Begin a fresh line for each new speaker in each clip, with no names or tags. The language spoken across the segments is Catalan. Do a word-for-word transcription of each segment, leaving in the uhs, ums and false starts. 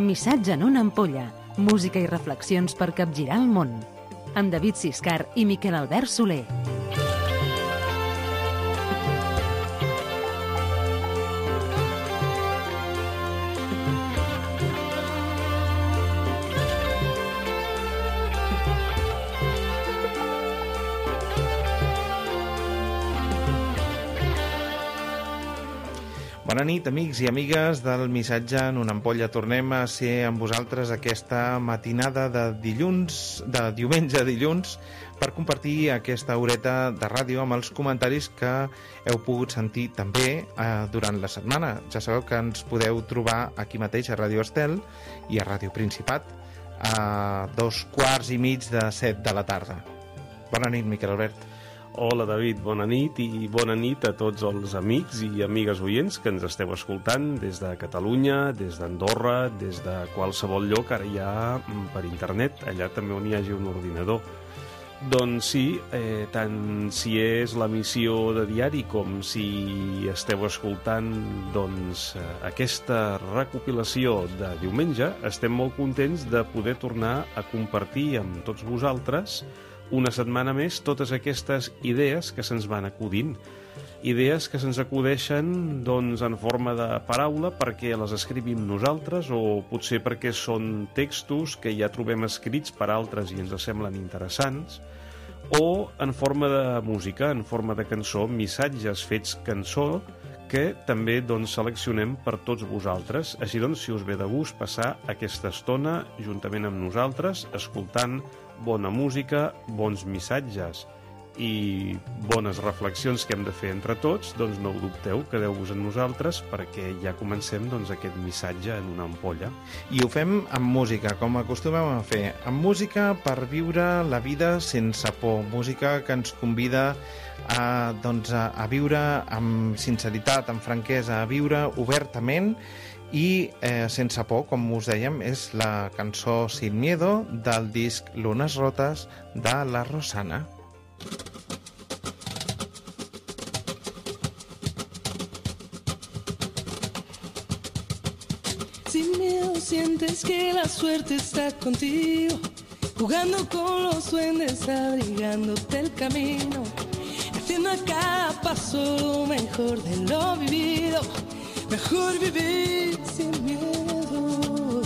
Missatge en una ampolla, música i reflexions per capgirar el món. Amb David Siscar i Miquel Albert Soler.
Bona nit, amics i amigues del Missatge en una ampolla. Tornem a ser amb vosaltres aquesta matinada de dilluns, de diumenge a dilluns, per compartir aquesta horeta de ràdio amb els comentaris que heu pogut sentir també eh, durant la setmana. Ja sabeu que ens podeu trobar aquí mateix a Ràdio Estel i a Ràdio Principat a dos quarts i mig de set de la tarda. Bona nit, Miquel Albert.
Hola, David, bona nit i bona nit a tots els amics i amigues oients que ens esteu escoltant des de Catalunya, des d'Andorra, des de qualsevol lloc, ara ja per internet, allà també on hi hagi un ordinador. Doncs sí, eh, tant si és l'emissió de diari com si esteu escoltant doncs, aquesta recopilació de diumenge, estem molt contents de poder tornar a compartir amb tots vosaltres una setmana més totes aquestes idees que se'ns van acudint. Idees que se'ns acudeixen doncs, en forma de paraula perquè les escrivim nosaltres o potser perquè són textos que ja trobem escrits per altres i ens semblen interessants, o en forma de música, en forma de cançó, missatges fets cançó que també doncs, seleccionem per tots vosaltres. Així doncs, si us ve de gust passar aquesta estona juntament amb nosaltres, escoltant bona música, bons missatges i bones reflexions que hem de fer entre tots, doncs no ho dubteu, quedeu-vos amb nosaltres perquè ja comencem doncs, aquest missatge en una ampolla.
I ho fem amb música, com acostumem a fer, amb música per viure la vida sense por, música que ens convida a, doncs, a, a viure amb sinceritat, amb franquesa, a viure obertament i eh, sense por, com us dèiem, és la cançó Sin Miedo del disc Lunes Rotas de la Rosana.
Sin miedo sientes que la suerte está contigo, jugando con los duendes, abrigándote el camino, haciendo a cada paso lo mejor de lo vivido. Mejor vivir sin miedo,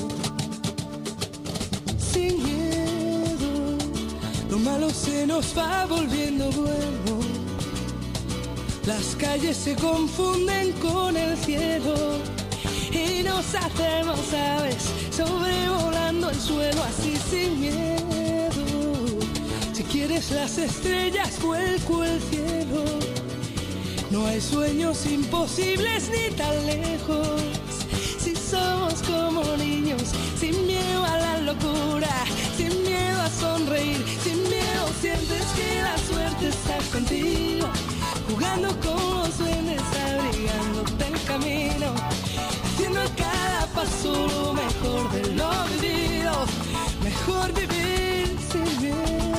sin miedo. Lo malo se nos va volviendo bueno. Las calles se confunden con el cielo y nos hacemos aves sobrevolando el suelo así sin miedo. Si quieres las estrellas, vuelco el cielo. No hay sueños imposibles ni tan lejos. Si somos como niños, sin miedo a la locura, sin miedo a sonreír, sin miedo sientes que la suerte está contigo, jugando con los duendes, abrigándote el camino, haciendo a cada paso lo mejor de lo vivido. Mejor vivir sin miedo.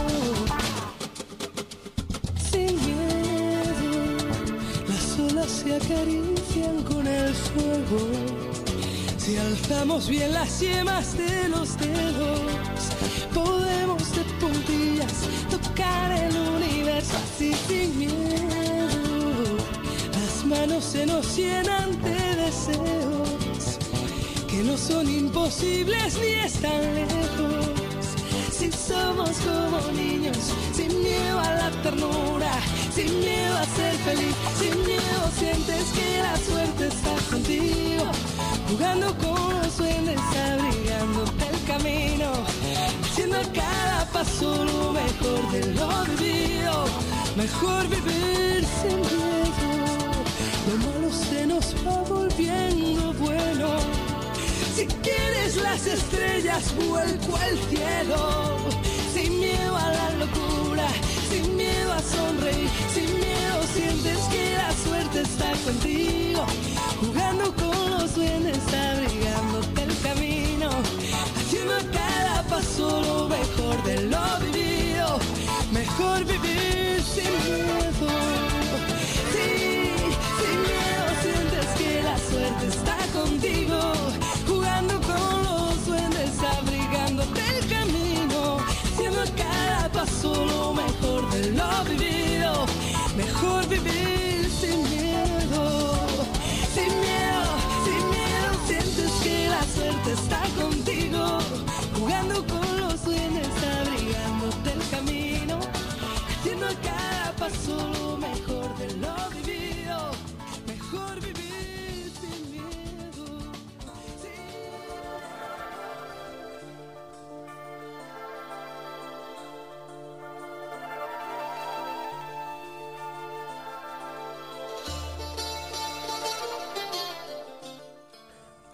Se acarician con el fuego. Si alzamos bien las yemas de los dedos, podemos de puntillas tocar el universo así sin miedo. Las manos se nos llenan de deseos que no son imposibles ni están lejos. Si somos como niños, sin miedo a la ternura, sin miedo a ser feliz, sin miedo sientes que la suerte está contigo, jugando con los duendes, abrigándote el camino, haciendo a cada paso lo mejor de lo vivido. Mejor vivir sin miedo. Lo malo se nos va volviendo bueno. Si quieres las estrellas, vuelco al cielo. Sin miedo a la locura, sin miedo a sonreír, sin miedo sientes que la suerte está contigo, jugando con los duendes, abrigándote el camino, haciendo a cada paso lo mejor de lo vivido. Mejor vivir sin miedo. Sí, sin miedo sientes que la suerte está contigo, jugando con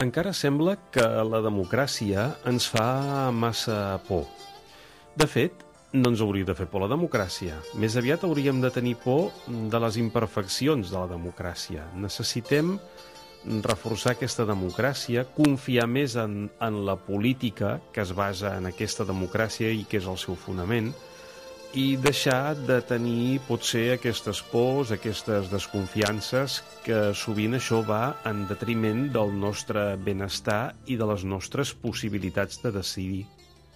encara sembla que la democràcia ens fa massa por. De fet, no ens hauria de fer por la democràcia. Més aviat hauríem de tenir por de les imperfeccions de la democràcia. Necessitem reforçar aquesta democràcia, confiar més en, en la política que es basa en aquesta democràcia i que és el seu fonament, i deixar de tenir, potser, aquestes pors, aquestes desconfiances, que sovint això va en detriment del nostre benestar i de les nostres possibilitats de decidir.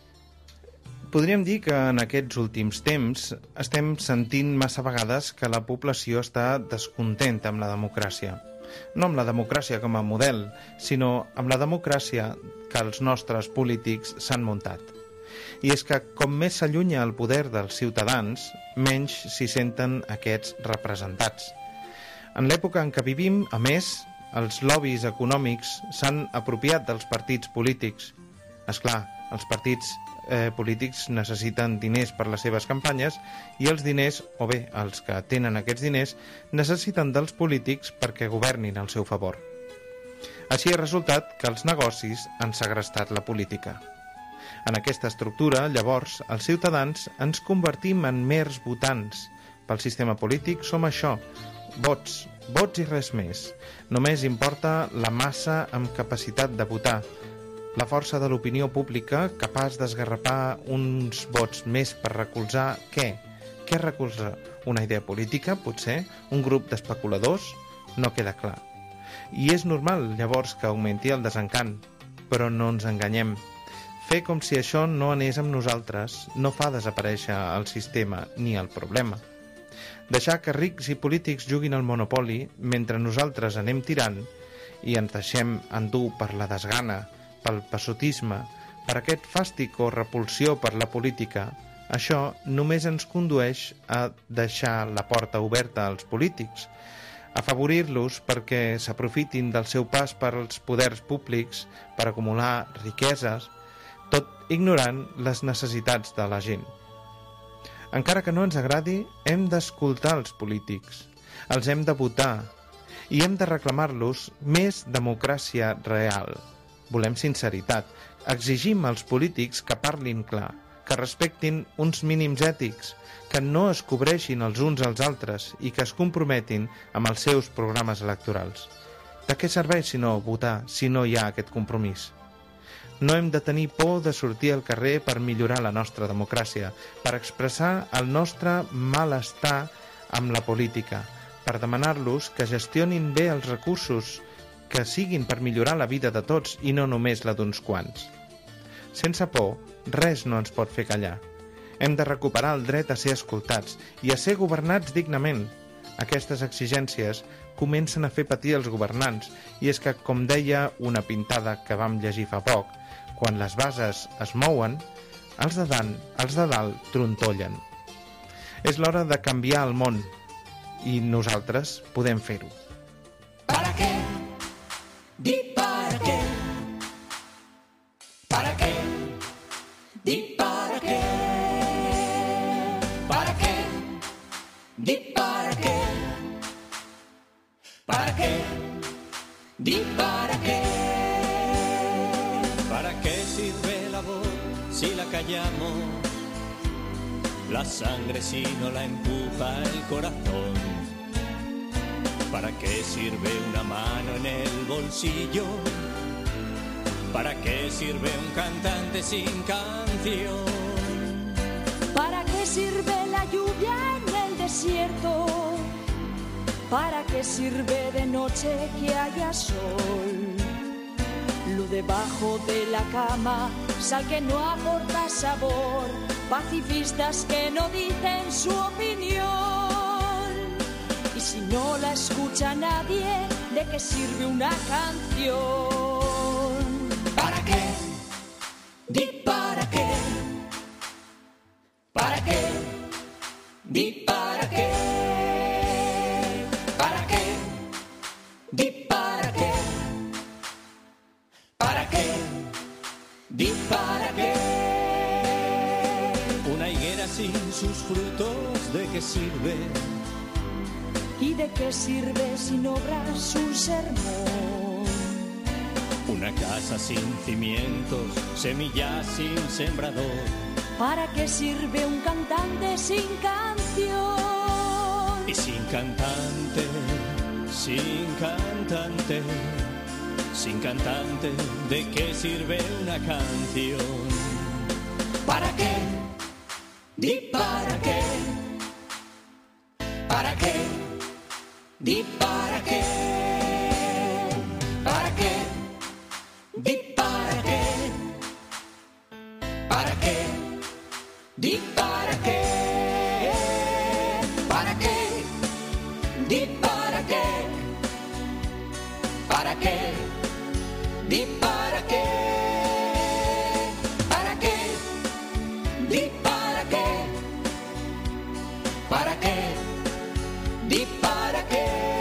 Podríem dir que en aquests últims temps estem sentint massa vegades que la població està descontenta amb la democràcia. No amb la democràcia com a model, sinó amb la democràcia que els nostres polítics s'han muntat. I és que com més s'allunya el poder dels ciutadans, menys s'hi senten aquests representats. En l'època en què vivim, a més, els lobbies econòmics s'han apropiat dels partits polítics. És clar, els partits eh, polítics necessiten diners per les seves campanyes i els diners, o bé, els que tenen aquests diners, necessiten dels polítics perquè governin al seu favor. Així ha resultat que els negocis han segrestat la política. En aquesta estructura, llavors, els ciutadans ens convertim en mers votants. Pel sistema polític som això, vots, vots i res més. Només importa la massa amb capacitat de votar, la força de l'opinió pública capaç d'esgarrapar uns vots més per recolzar què? Què recolza? Una idea política, potser? Un grup d'especuladors? No queda clar. I és normal, llavors, que augmenti el desencant. Però no ens enganyem. Fer com si això no anés amb nosaltres no fa desaparèixer el sistema ni el problema. Deixar que rics i polítics juguin al monopoli mentre nosaltres anem tirant i ens deixem endur per la desgana, pel passotisme, per aquest fàstic o repulsió per la política, això només ens condueix a deixar la porta oberta als polítics, afavorir-los perquè s'aprofitin del seu pas per als poders públics per acumular riqueses, tot ignorant les necessitats de la gent. Encara que no ens agradi, hem d'escoltar els polítics, els hem de votar i hem de reclamar-los més democràcia real. Volem sinceritat, exigim als polítics que parlin clar, que respectin uns mínims ètics, que no es cobreixin els uns als altres i que es comprometin amb els seus programes electorals. De què serveix si no votar, si no hi ha aquest compromís? No hem de tenir por de sortir al carrer per millorar la nostra democràcia, per expressar el nostre malestar amb la política, per demanar-los que gestionin bé els recursos, que siguin per millorar la vida de tots i no només la d'uns quants. Sense por, res no ens pot fer callar. Hem de recuperar el dret a ser escoltats i a ser governats dignament. Aquestes exigències comencen a fer patir els governants i és que, com deia una pintada que vam llegir fa poc, quan les bases es mouen, els de dalt, els de dalt trontollen. És l'hora de canviar el món i nosaltres podem fer-ho.
¿Para qué? Di para qué. ¿Para qué? Di para qué. ¿Para qué? Di para qué. ¿Para qué? Di para qué.
¿Para qué sirve la voz si la callamos? La sangre si no la empuja el corazón. ¿Para qué sirve una mano en el bolsillo? ¿Para qué sirve un cantante sin canción?
¿Para qué sirve la lluvia en el desierto? ¿Para qué sirve de noche que haya sol? Luz debajo de la cama, sal que no aporta sabor, pacifistas que no dicen su opinión. Y si no la escucha nadie, ¿de qué sirve una canción?
¿Para qué? Di para qué. ¿Para qué? Di para qué. ¿Para qué? Di para qué. ¿Para qué? Di para qué.
Una higuera sin sus frutos, ¿de qué sirve?
¿Y de qué sirve si no obras un sermón?
Una casa sin cimientos, semillas sin sembrador.
¿Para qué sirve un cantante sin canción?
Y sin cantante, sin cantante, sin cantante, ¿de qué sirve una canción? ¿Para qué? Di para qué. ¿Para qué? Di para qué. ¿Para qué? Di para qué. ¿Para qué? Di para qué. ¿Para qué? Di para qué. ¿Para qué? Di para qué. ¿Para qué? Di para qué. ¿Para qué? Di para qué.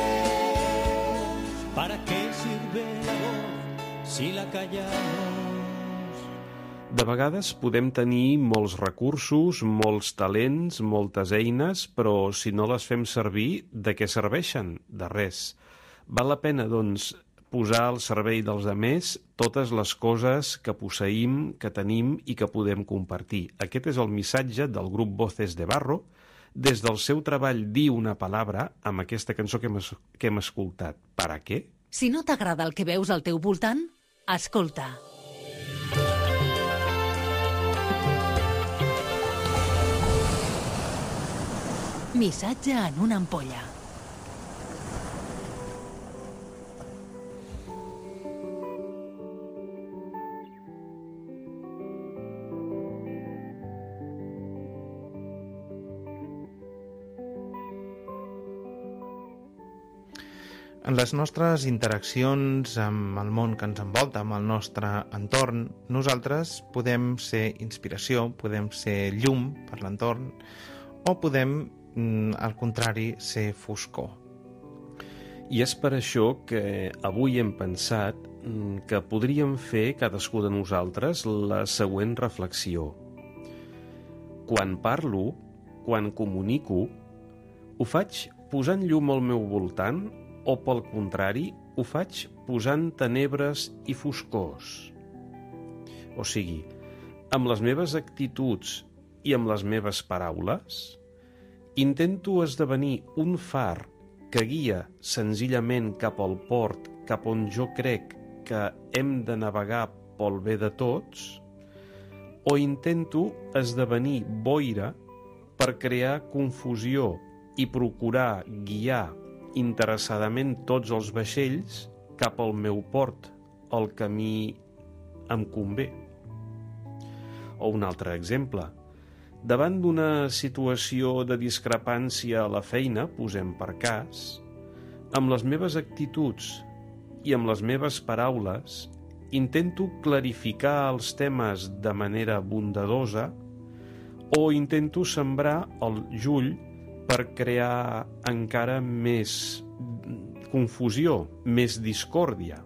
¿Para qué sirve la voz si la callamos?
De vegades podem tenir molts recursos, molts talents, moltes eines, però si no les fem servir, de què serveixen? De res. Val la pena, doncs, posar al servei dels altres totes les coses que posseïm, que tenim i que podem compartir. Aquest és el missatge del grup Voces de Barro, des del seu treball Dir una palabra, amb aquesta cançó que hem, que hem escoltat. ¿Para què?
Si no t'agrada el que veus al teu voltant, escolta. Missatge en una ampolla.
En les nostres interaccions amb el món que ens envolta, amb el nostre entorn, nosaltres podem ser inspiració, podem ser llum per l'entorn, o podem, al contrari, ser foscor.
I és per això que avui hem pensat que podríem fer cadascú de nosaltres la següent reflexió. Quan parlo, quan comunico, ho faig posant llum al meu voltant o, pel contrari, ho faig posant tenebres i foscors? O sigui, amb les meves actituds i amb les meves paraules, intento esdevenir un far que guia senzillament cap al port, cap on jo crec que hem de navegar pel bé de tots, o intento esdevenir boira per crear confusió i procurar guiar interessadament tots els vaixells cap al meu port, el camí em convé. O un altre exemple. Davant d'una situació de discrepància a la feina, posem per cas, amb les meves actituds i amb les meves paraules intento clarificar els temes de manera bondadosa o intento sembrar el jull per crear encara més confusió, més discòrdia.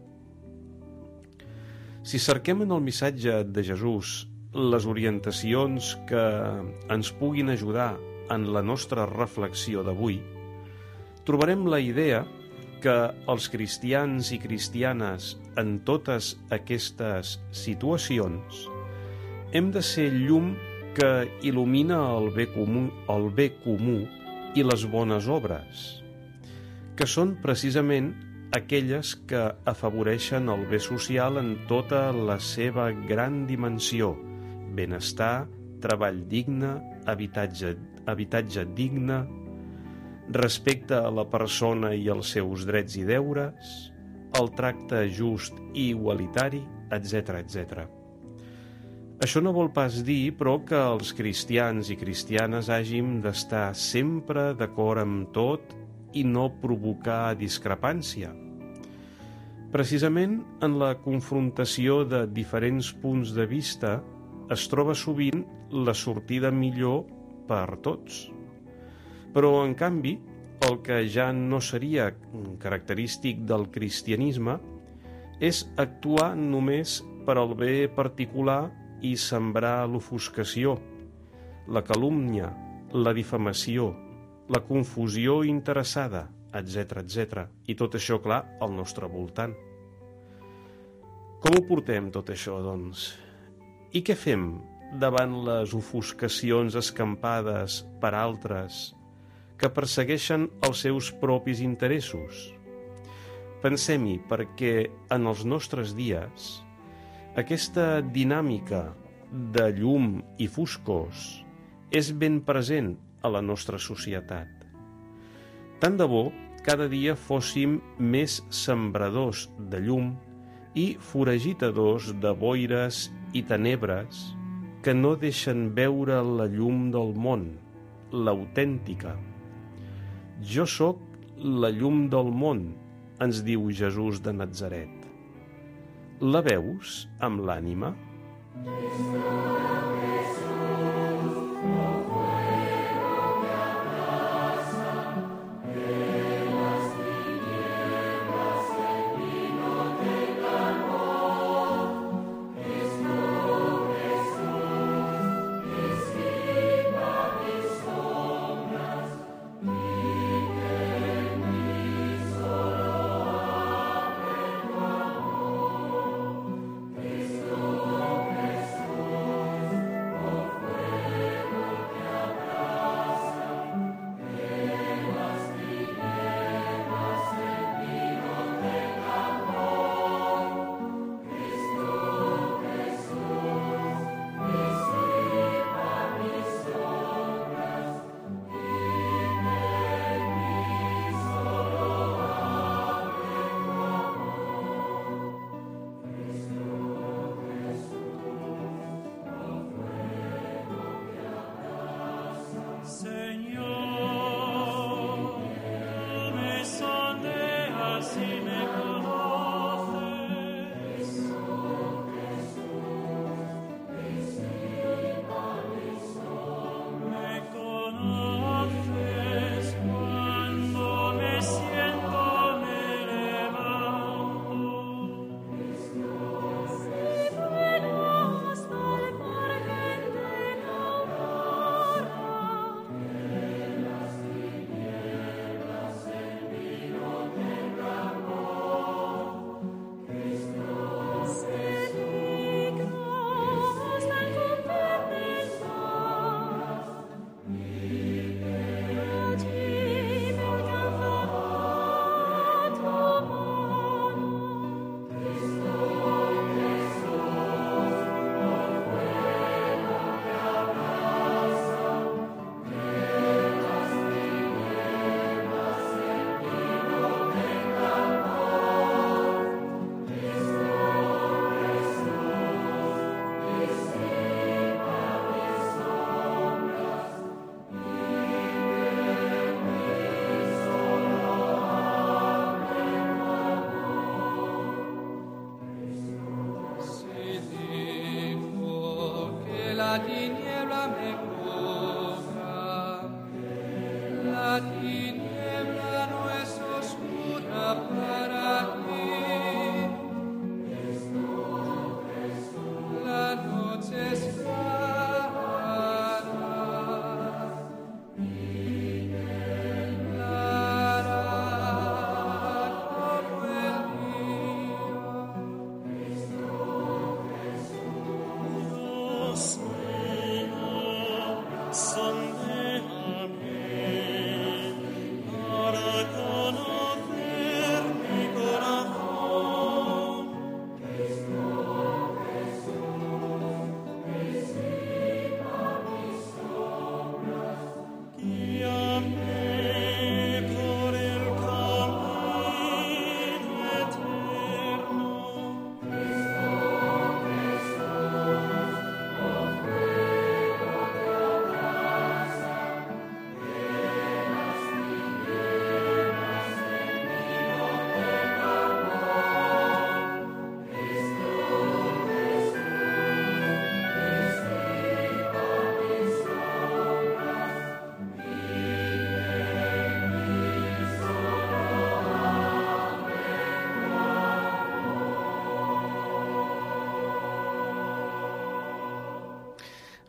Si cerquem en el missatge de Jesús les orientacions que ens puguin ajudar en la nostra reflexió d'avui, trobarem la idea que els cristians i cristianes en totes aquestes situacions hem de ser llum que il·lumina el bé comú, el bé comú i les bones obres, que són precisament aquelles que afavoreixen el bé social en tota la seva gran dimensió: benestar, treball digne, habitatge, habitatge digne, respecte a la persona i els seus drets i deures, el tracte just i igualitari, etcètera, etcètera. Això no vol pas dir, però, que els cristians i cristianes hàgim d'estar sempre d'acord amb tot i no provocar discrepància. Precisament en la confrontació de diferents punts de vista es troba sovint la sortida millor per tots. Però, en canvi, el que ja no seria característic del cristianisme és actuar només per al bé particular i sembrar l'ofuscació, la calúmnia, la difamació, la confusió interessada, etcètera, etcètera. I tot això, clar, al nostre voltant. Com ho portem, tot això, doncs? I què fem davant les ofuscacions escampades per altres que persegueixen els seus propis interessos? Pensem-hi, perquè en els nostres dies aquesta dinàmica de llum i foscors és ben present a la nostra societat. Tant de bo cada dia fóssim més sembradors de llum i foragitadors de boires i tenebres que no deixen veure la llum del món, l'autèntica. Jo sóc la llum del món, ens diu Jesús de Natzaret. La veus amb l'ànima?
Say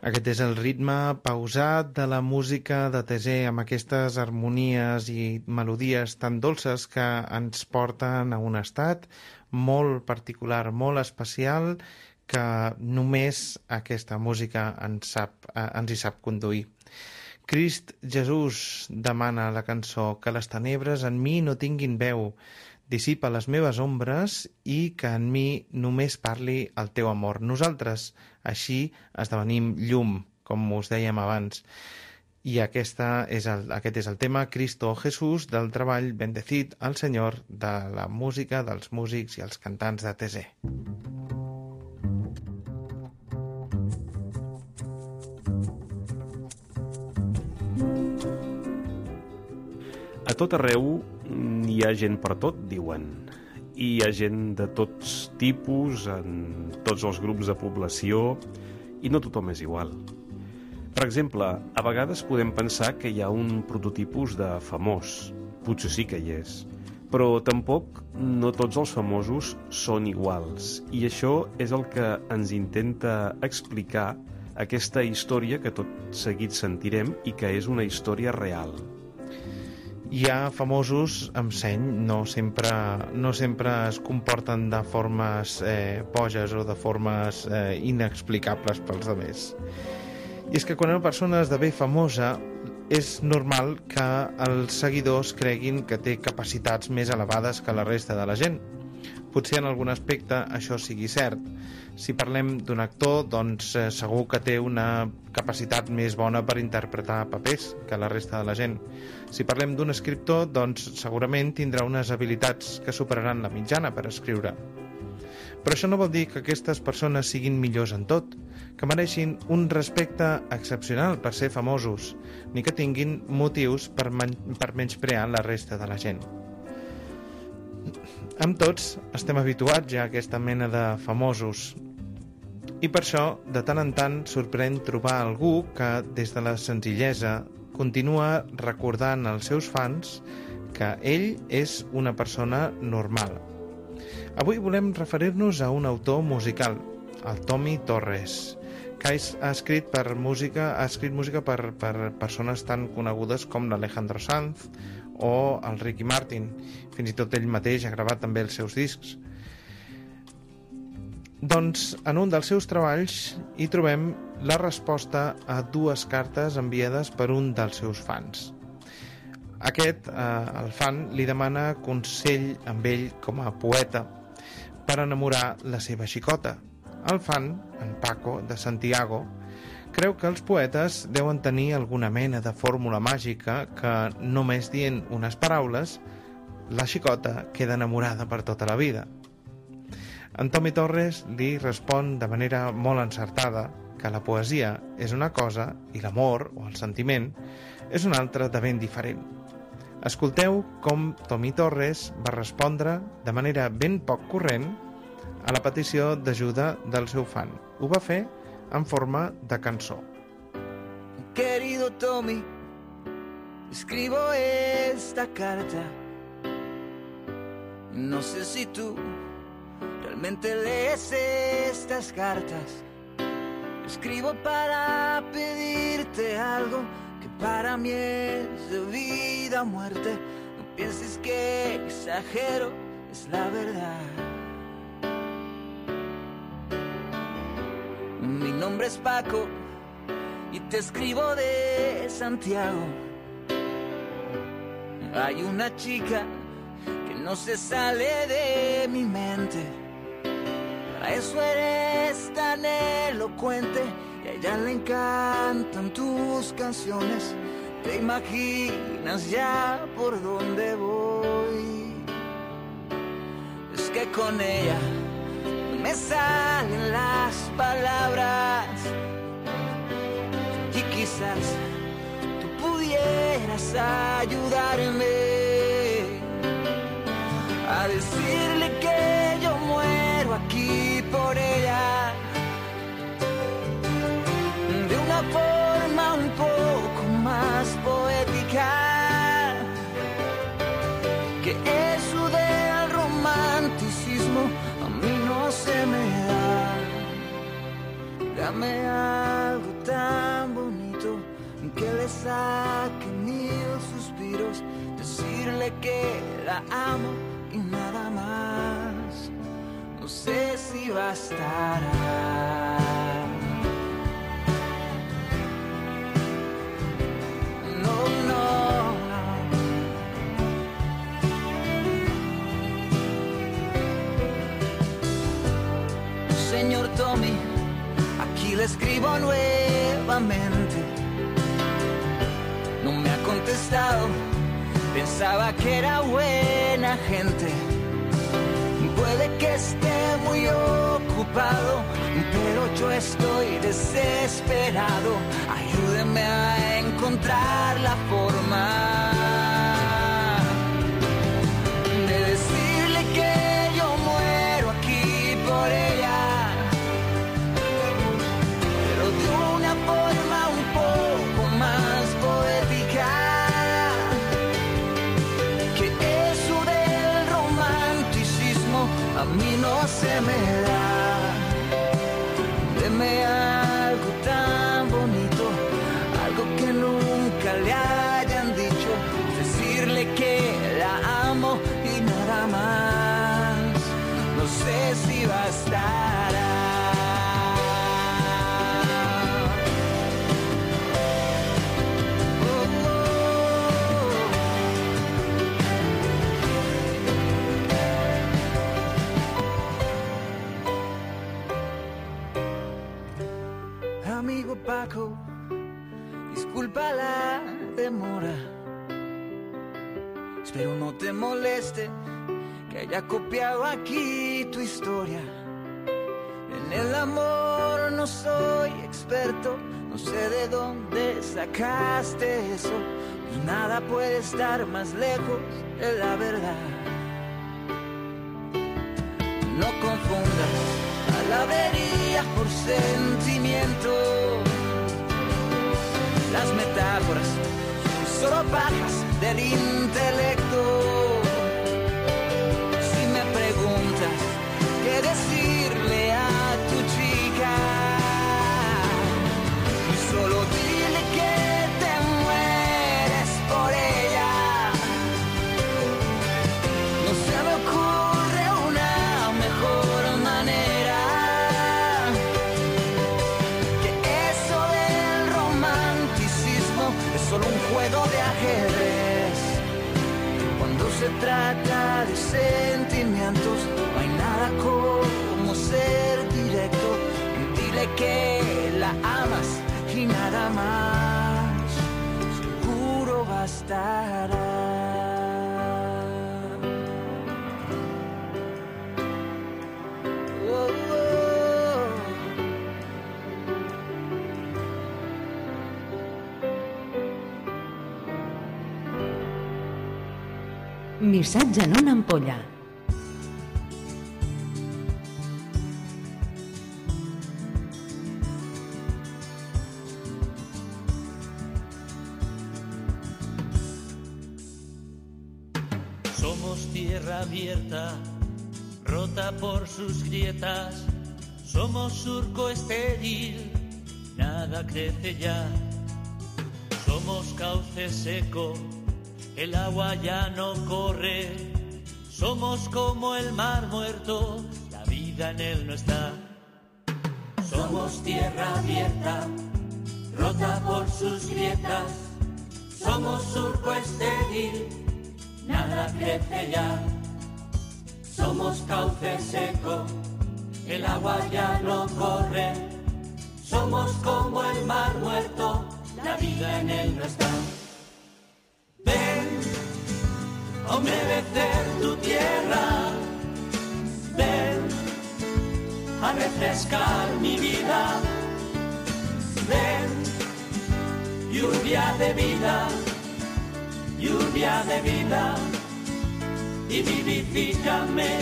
Aquest és el ritme pausat de la música de Tesé, amb aquestes harmonies i melodies tan dolces que ens porten a un estat molt particular, molt especial, que només aquesta música ens, sap, ens hi sap conduir. Crist Jesús demana a la cançó que les tenebres en mi no tinguin veu, dissipa les meves ombres i que en mi només parli el teu amor. Nosaltres, així, esdevenim llum, com us dèiem abans. I aquesta és el, aquest és el tema Cristo Jesús del treball Bendecid al Senyor de la música dels músics i els cantants de Tesé.
A tot arreu hi ha gent per tot, diuen. I hi ha gent de tots tipus, en tots els grups de població, i no tothom és igual. Per exemple, a vegades podem pensar que hi ha un prototipus de famós. Potser sí que hi és. Però tampoc no tots els famosos són iguals. I això és el que ens intenta explicar aquesta història que tot seguit sentirem i que és una història real.
Hi ha famosos amb seny, no sempre, no sempre es comporten de formes eh, boges o de formes eh, inexplicables pels altres. I és que quan una persona esdevé famosa és normal que els seguidors creguin que té capacitats més elevades que la resta de la gent. Potser en algun aspecte això sigui cert. Si parlem d'un actor, doncs eh, segur que té una capacitat més bona per interpretar papers que la resta de la gent. Si parlem d'un escriptor, doncs segurament tindrà unes habilitats que superaran la mitjana per escriure. Però això no vol dir que aquestes persones siguin millors en tot, que mereixin un respecte excepcional per ser famosos, ni que tinguin motius per, men per menysprear la resta de la gent. Amb tots estem habituats ja a aquesta mena de famosos i per això de tant en tant sorprèn trobar algú que des de la senzillesa continua recordant als seus fans que ell és una persona normal. Avui volem referir-nos a un autor musical, el Tommy Torres, que ha escrit, per música, ha escrit música per, per persones tan conegudes com l'Alejandro Sanz o el Ricky Martin. Fins i tot ell mateix ha gravat també els seus discs. Doncs en un dels seus treballs hi trobem la resposta a dues cartes enviades per un dels seus fans. Aquest, eh, el fan, li demana consell amb ell com a poeta per enamorar la seva xicota. El fan, en Paco, de Santiago, creu que els poetes deuen tenir alguna mena de fórmula màgica que, només dient unes paraules, la xicota queda enamorada per tota la vida. En Tommy Torres li respon de manera molt encertada que la poesia és una cosa i l'amor, o el sentiment, és una altra de ben diferent. Escolteu com Tommy Torres va respondre de manera ben poc corrent a la petició d'ajuda del seu fan. Ho va fer en forma de cançó.
Querido Tommy, escribo esta carta. No sé si tú realmente lees estas cartas. Escribo para pedirte algo que para mí es de vida o muerte. No pienses que exagero, es la verdad. Mi nombre es Paco y te escribo de Santiago. Hay una chica que no se sale de mi mente. Para eso eres tan elocuente y a ella le encantan tus canciones. Te imaginas ya por dónde voy. Es que con ella me salen las palabras y quizás tú pudieras ayudarme a decirle que yo muero aquí por ella de una forma un poco más poética, que eso del romanticismo a mí no se me da. Dame algo tan la amo y nada más. No sé si bastará. No, no, no. Señor Tommy, aquí le escribo nuevamente. No me ha contestado, pensaba que era buena gente. Puede que esté muy ocupado, pero yo estoy desesperado. Ayúdeme a encontrar la forma de decirle que yo muero aquí por ella, pero de una forma un poco más poética. Que eso del romanticismo a mí no se me da. Deme algo tan bonito, algo que nunca le hayan dicho. Decirle que la amo y nada más. No sé si bastará. Amigo Paco, disculpa la demora. Espero no te moleste que haya copiado aquí tu historia. En el amor no soy experto, no sé de dónde sacaste eso. Y nada puede estar más lejos de la verdad. No confundas palabrería por sentimiento. Las metáforas son solo pajas del intelecto. Si me preguntas qué decirle a tu chica, solo dile que te mueres por ella. No se me ocurre una mejor manera. Solo un juego de ajedrez. Cuando se trata de sentimientos, no hay nada como ser directo. Dile que la amas y nada más. Seguro bastará. Oh, oh.
Missatge en una ampolla.
Somos tierra abierta, rota por sus grietas. Somos surco estéril, nada crece ya. Somos cauce seco, el agua ya no corre. Somos como el mar muerto, la vida en él no está. Somos tierra abierta, rota por sus grietas. Somos surco estéril, nada crece ya. Somos cauce seco, el agua ya no corre. Somos como el mar muerto, la vida en él no está. Ven a humedecer tu tierra, ven a refrescar mi vida, ven, lluvia de vida, lluvia de vida, y vivifícame.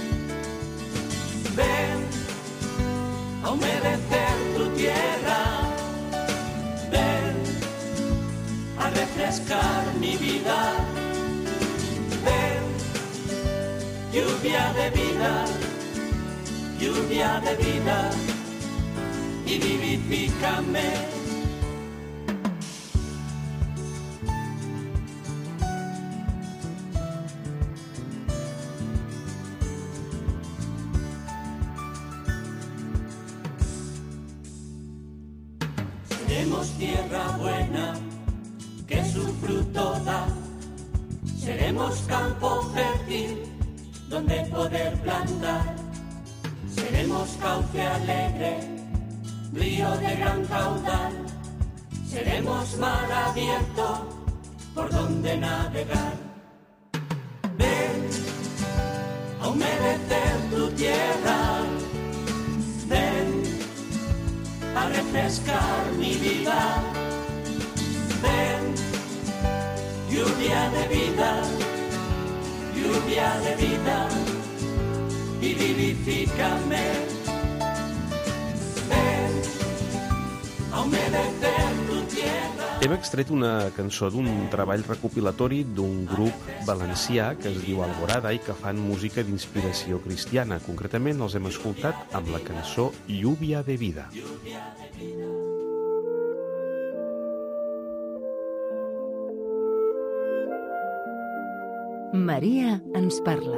Ven a humedecer tu tierra, ven a refrescar mi vida. Ven, lluvia de vida, lluvia de vida, y vivifícame. Seremos tierra buena que su fruto da. Seremos campo fértil donde poder plantar. Seremos cauce alegre, río de gran caudal. Seremos mar abierto por donde navegar. Ven a humedecer tu tierra. Ven a refrescar mi vida. Ven, lluvia de vida, lluvia de vida, y vivifícame. Ven a humedecer tu tierra.
Hem extret una cançó d'un treball recopilatori d'un grup valencià que es diu Alborada i que fan música d'inspiració cristiana. Concretament els hem escoltat amb la cançó Lluvia de vida.
Maria ens parla.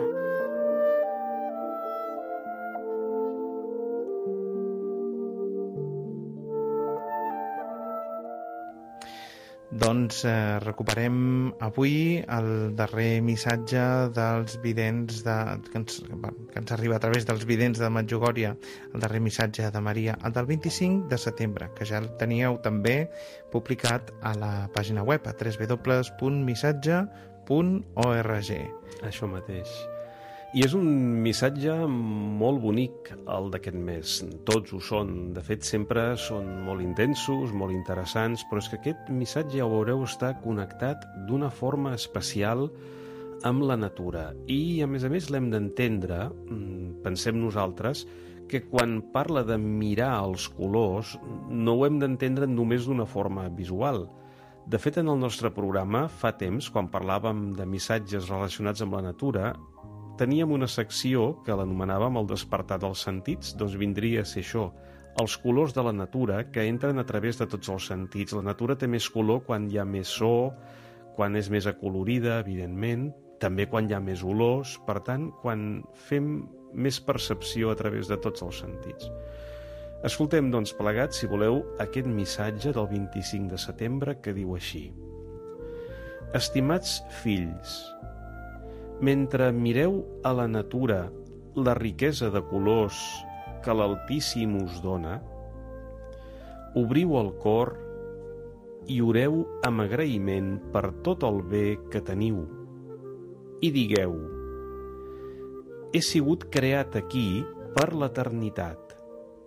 Doncs eh, recuperem avui el darrer missatge dels vidents de, que, ens, que ens arriba a través dels vidents de Medjugorje, el darrer missatge de Maria, el del vint-i-cinc de setembre, que ja el teníeu també publicat a la pàgina web a w w w punt missatge punt org.
Això mateix. I és un missatge molt bonic, el d'aquest mes. Tots ho són. De fet, sempre són molt intensos, molt interessants, però és que aquest missatge, ja ho veureu, està connectat d'una forma especial amb la natura. I, a més a més, l'hem d'entendre, pensem nosaltres, que quan parla de mirar els colors, no ho hem d'entendre només d'una forma visual. De fet, en el nostre programa, fa temps, quan parlàvem de missatges relacionats amb la natura, teníem una secció que l'anomenàvem el despertar dels sentits, doncs vindria a ser això, els colors de la natura que entren a través de tots els sentits. La natura té més color quan hi ha més so, quan és més acolorida, evidentment, també quan hi ha més olors, per tant, quan fem més percepció a través de tots els sentits. Escoltem, doncs, plegats, si voleu, aquest missatge del vint-i-cinc de setembre que diu així: Estimats fills, mentre mireu a la natura la riquesa de colors que l'Altíssim us dona, obriu el cor i oreu amb agraïment per tot el bé que teniu i digueu: he sigut creat aquí per l'eternitat,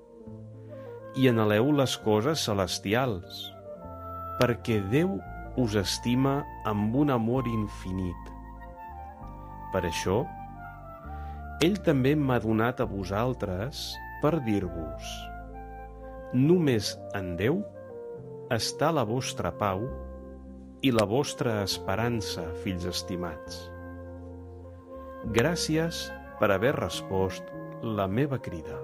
i anheleu les coses celestials, perquè Déu us estima amb un amor infinit. Per això, ell també m'ha donat a vosaltres per dir-vos: només en Déu està la vostra pau i la vostra esperança, fills estimats. Gràcies per haver respost la meva crida.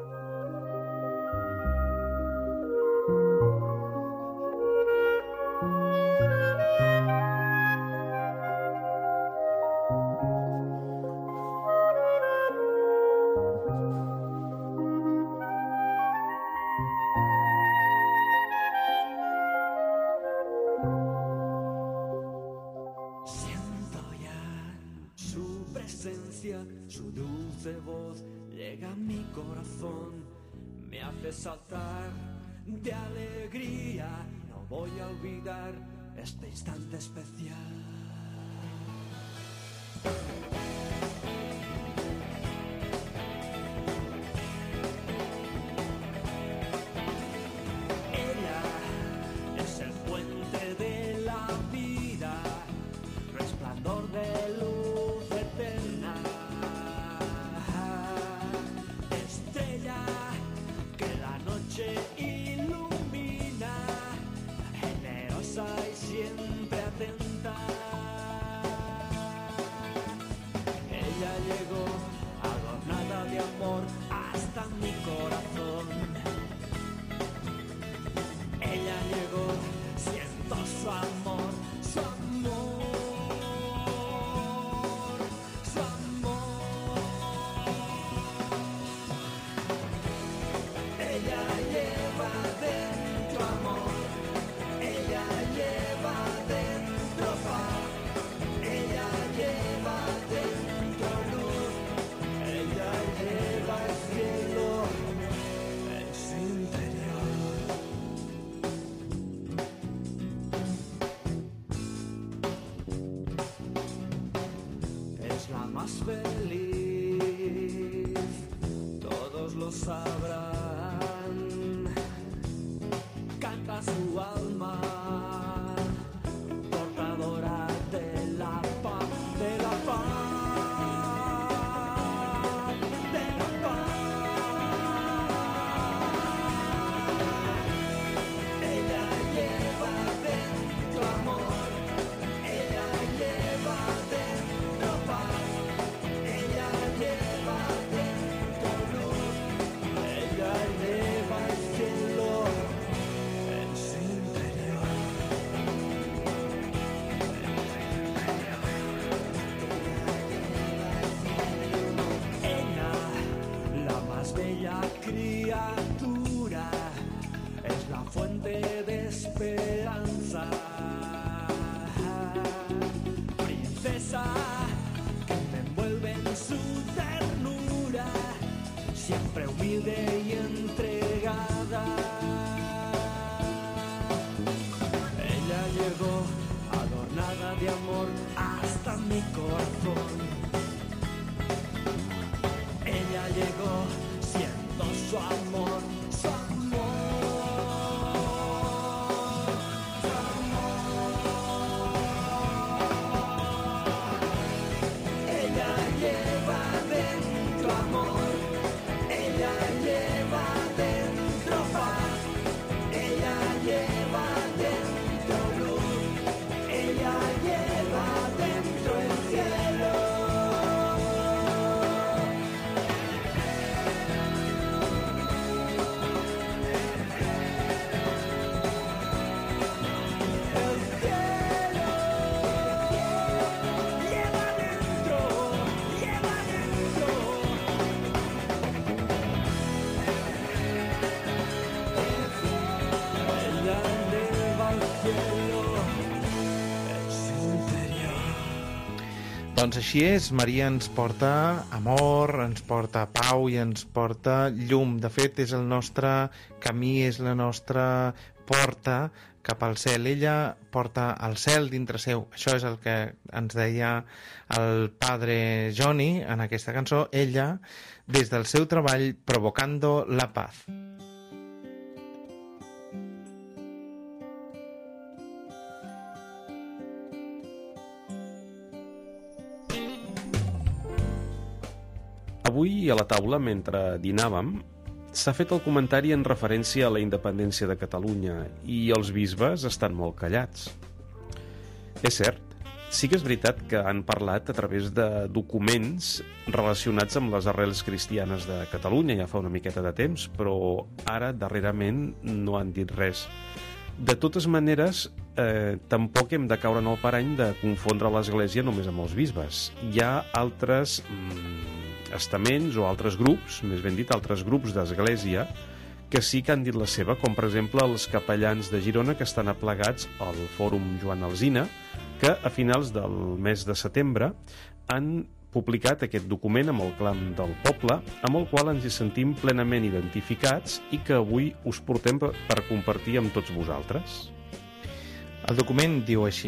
Su dulce voz llega a mi corazón, me hace saltar de alegría. No voy a olvidar este instante especial. Ella es el puente de la vida, resplandor de luz eterna. Ilumina, generosa y siempre atenta.
canta su alma, portadora de la paz, de la paz, de la paz. Ella lleva dentro amor, ella lleva dentro paz, ella lleva dentro luz, ella lleva el cielo en su interior. Ella, la más bella criatura, es la fuente de esperanza. Princesa que me envuelve en su ternura, siempre humilde y entregada. Ella llegó adornada de amor hasta mi corazón. Ella llegó siendo su amor, su amor, su amor. Ella lleva dentro amor, ella lleva dentro paz, ella lleva dentro luz, ella lleva dentro el cielo. El cielo lleva dentro, lleva dentro. Ella eleva al cielo en su interior.
Doncs així és, Maria ens porta amor, ens porta pau i ens porta llum. De fet, és el nostre camí, és la nostra porta cap al cel. Ella porta el cel dintre seu. Això és el que ens deia el padre Johnny en aquesta cançó. Ella, des del seu treball, Provocando la Paz.
Avui, a la taula, mentre dinàvem, s'ha fet el comentari en referència a la independència de Catalunya i els bisbes estan molt callats. És cert, sí que és veritat que han parlat a través de documents relacionats amb les arrels cristianes de Catalunya ja fa una miqueta de temps, però ara, darrerament, no han dit res. De totes maneres, eh, tampoc hem de caure en el parany de confondre l'Església només amb els bisbes. Hi ha altres mm, estaments o altres grups, més ben dit, altres grups d'Església que sí que han dit la seva, com per exemple els capellans de Girona que estan aplegats al Fòrum Joan Alsina, que a finals del mes de setembre han publicat aquest document amb el clam del poble, amb el qual ens hi sentim plenament identificats i que avui us portem per compartir amb tots vosaltres.
El document diu així: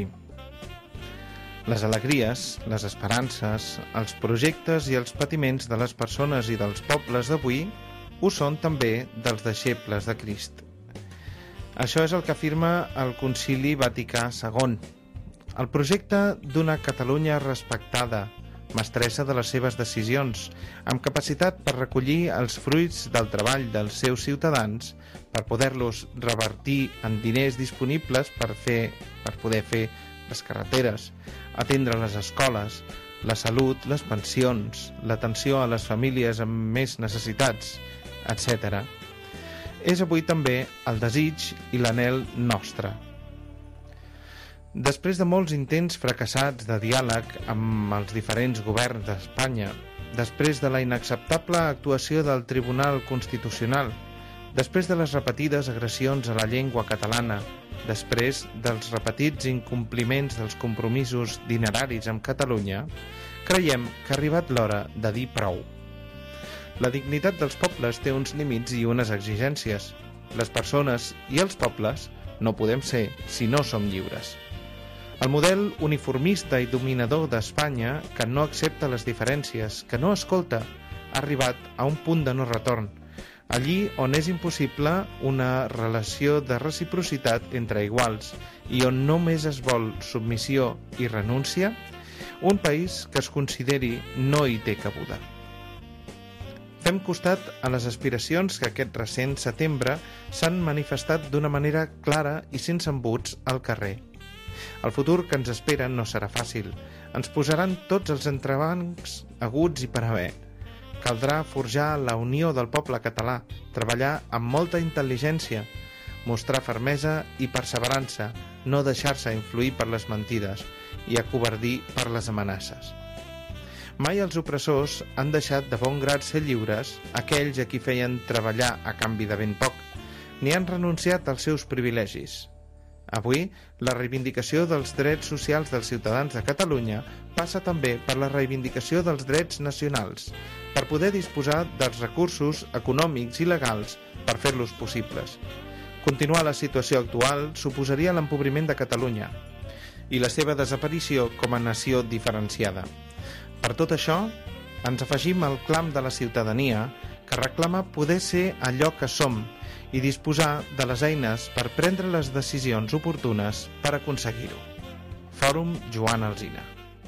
les alegries, les esperances, els projectes i els patiments de les persones i dels pobles d'avui ho són també dels deixebles de Crist. Això és el que afirma el Concili Vaticà segon. El projecte d'una Catalunya respectada, mestressa de les seves decisions, amb capacitat per recollir els fruits del treball dels seus ciutadans, per poder-los revertir en diners disponibles per, fer, per poder fer les carreteres, atendre les escoles, la salut, les pensions, l'atenció a les famílies amb més necessitats, etcètera. És avui també el desig i l'anhel nostre. Després de molts intents fracassats de diàleg amb els diferents governs d'Espanya, després de la inacceptable actuació del Tribunal Constitucional, després de les repetides agressions a la llengua catalana, després dels repetits incompliments dels compromisos dineraris amb Catalunya, creiem que ha arribat l'hora de dir prou. La dignitat dels pobles té uns límits i unes exigències. Les persones i els pobles no podem ser si no som lliures. El model uniformista i dominador d'Espanya, que no accepta les diferències, que no escolta, ha arribat a un punt de no retorn. allí on és impossible una relació de reciprocitat entre iguals i on només es vol submissió i renúncia, un país que es consideri no hi té cabuda. Fem costat a les aspiracions que aquest recent setembre s'han manifestat d'una manera clara i sense embuts al carrer. El futur que ens espera no serà fàcil. Ens posaran tots els entrebancs aguts i per haver. Caldrà forjar la unió del poble català, treballar amb molta intel·ligència, mostrar fermesa i perseverança, no deixar-se influir per les mentides i acovardir per les amenaces. Mai els opressors han deixat de bon grat ser lliures aquells a qui feien treballar a canvi de ben poc, ni han renunciat als seus privilegis. Avui, la reivindicació dels drets socials dels ciutadans de Catalunya passa també per la reivindicació dels drets nacionals, per poder disposar dels recursos econòmics i legals per fer-los possibles. Continuar la situació actual suposaria l'empobriment de Catalunya i la seva desaparició com a nació diferenciada. Per tot això, ens afegim al clam de la ciutadania que reclama poder ser allò que som i disposar de les eines per prendre les decisions oportunes per aconseguir-ho. Fòrum Joan Alsina.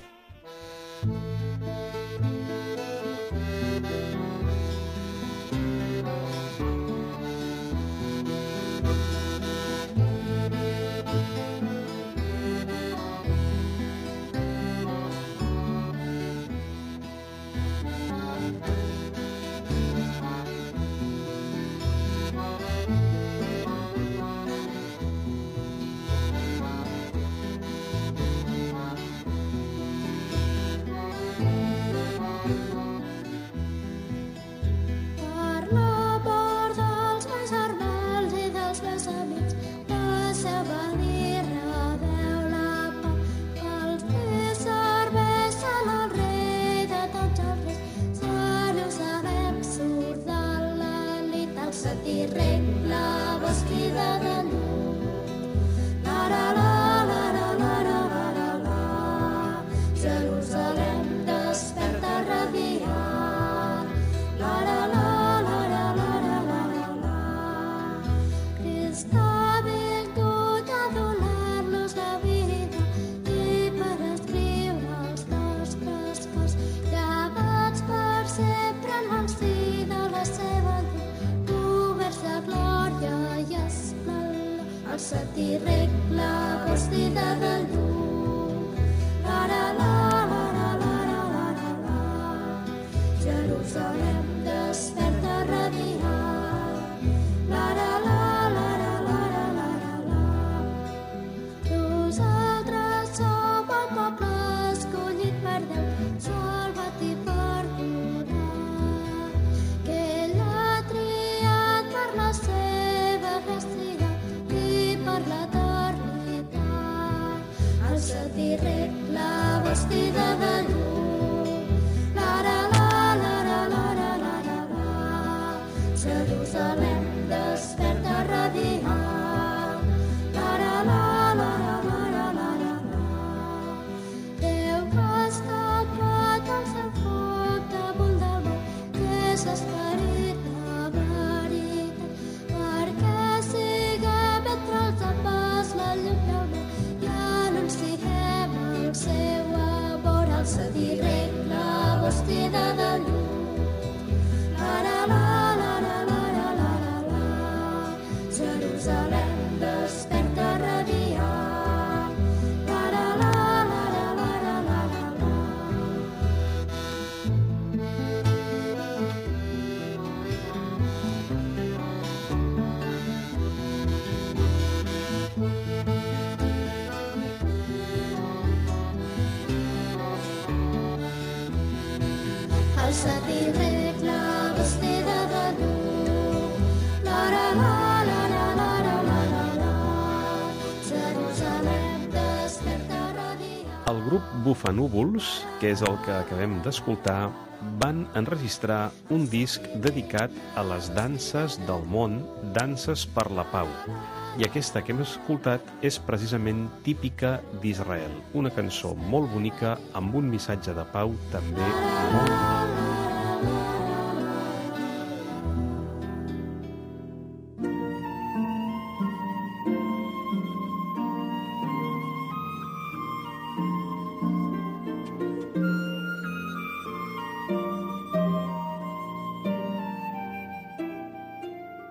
El grup Bufanúvols, que és el que acabem d'escoltar, van enregistrar un disc dedicat a les danses del món, Danses per la Pau. I aquesta que hem escoltat és precisament típica d'Israel, una cançó molt bonica amb un missatge de pau també molt bonic.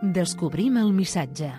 Descobrim el missatge.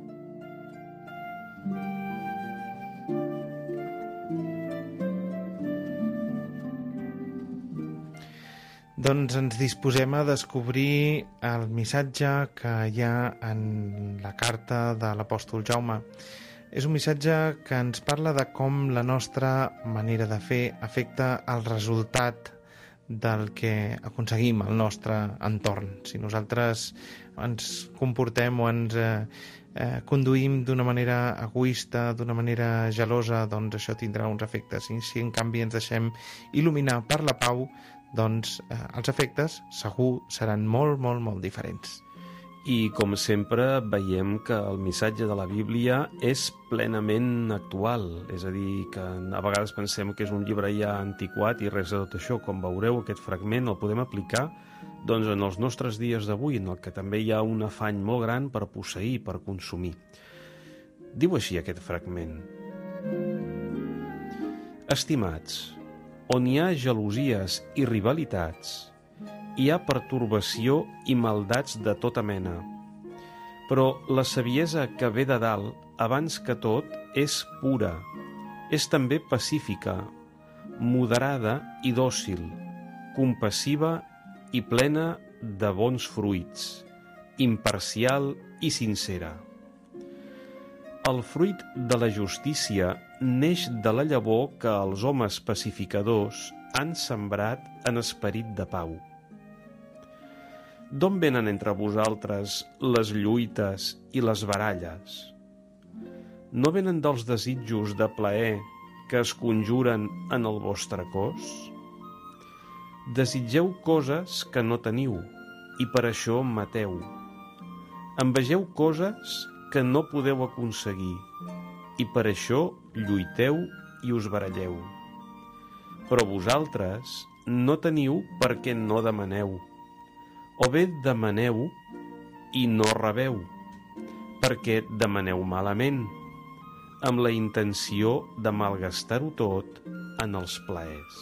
Doncs ens disposem a descobrir el missatge que hi ha en la carta de l'apòstol Jaume. És un missatge que ens parla de com la nostra manera de fer afecta el resultat del que aconseguim al nostre entorn. Si nosaltres ens comportem o ens eh, eh, conduïm d'una manera egoista, d'una manera gelosa, doncs això tindrà uns efectes. I si en canvi ens deixem il·luminar per la pau, doncs eh, els efectes segur seran molt, molt, molt diferents.
I com sempre veiem que el missatge de la Bíblia és plenament actual, és a dir, que a vegades pensem que és un llibre ja antiquat i res de tot això. Com veureu, aquest fragment el podem aplicar doncs, en els nostres dies d'avui, en el que també hi ha un afany molt gran per posseir, per consumir. Diu així aquest fragment: Estimats, on hi ha gelosies i rivalitats, hi ha pertorbació i maldats de tota mena. Però la saviesa que ve de dalt, abans que tot, és pura, és també pacífica, moderada i dòcil, compassiva i plena de bons fruits, imparcial i sincera. El fruit de la justícia neix de la llavor que els homes pacificadors han sembrat en esperit de pau. D'on venen entre vosaltres les lluites i les baralles? No venen dels desitjos de plaer que es conjuren en el vostre cos? Desitgeu coses que no teniu i per això mateu. Envegeu coses que no podeu aconseguir i per això lluiteu i us baralleu. Però vosaltres no teniu perquè no demaneu, o bé demaneu i no rebeu, perquè demaneu malament, amb la intenció de malgastar-ho tot en els plaers.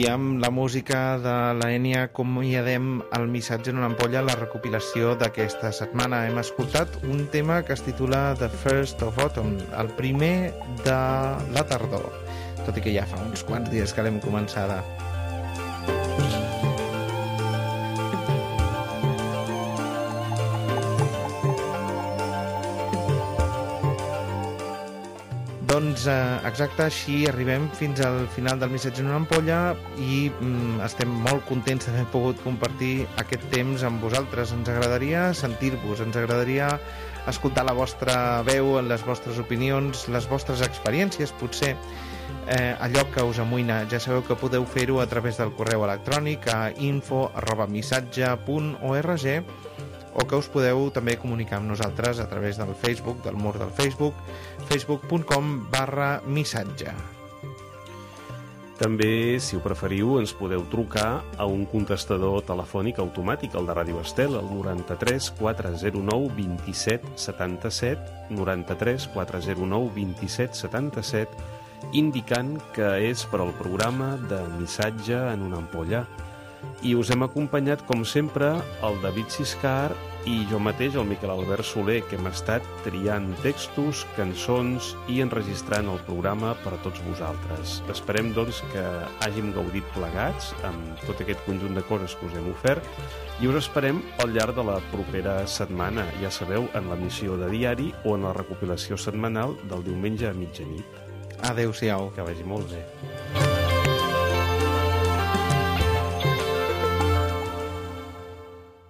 I amb la música de la Enya acomiadem el missatge en una ampolla, la recopilació d'aquesta setmana. Hem escoltat un tema que es titula The First of Autumn, el primer de la tardor, tot i que ja fa uns quants dies que l'hem començada. Doncs exacte, així arribem fins al final del missatge en una ampolla i mm, estem molt contents d'haver pogut compartir aquest temps amb vosaltres. Ens agradaria sentir-vos, ens agradaria escoltar la vostra veu, les vostres opinions, les vostres experiències, potser eh, allò que us amoïna. Ja sabeu que podeu fer-ho a través del correu electrònic a info arroba missatge punt org o que us podeu també comunicar amb nosaltres a través del Facebook, del mur del Facebook, facebook punt com barra missatge.
També, si ho preferiu, ens podeu trucar a un contestador telefònic automàtic, el de Ràdio Estel, el noranta-tres quatre zero nou vint-i-set setanta-set, noranta-tres quatre zero nou vint-i-set setanta-set, indicant que és per al programa de Missatge en una ampolla. I us hem acompanyat, com sempre, el David Siscar i jo mateix, el Miquel Albert Soler, que hem estat triant textos, cançons i enregistrant el programa per a tots vosaltres. Esperem, doncs, que hàgim gaudit plegats amb tot aquest conjunt de coses que us hem ofert i us esperem al llarg de la propera setmana, ja sabeu, en l'emissió de diari o en la recopilació setmanal del diumenge a mitjanit.
Adéu-siau.
Que vagi molt bé.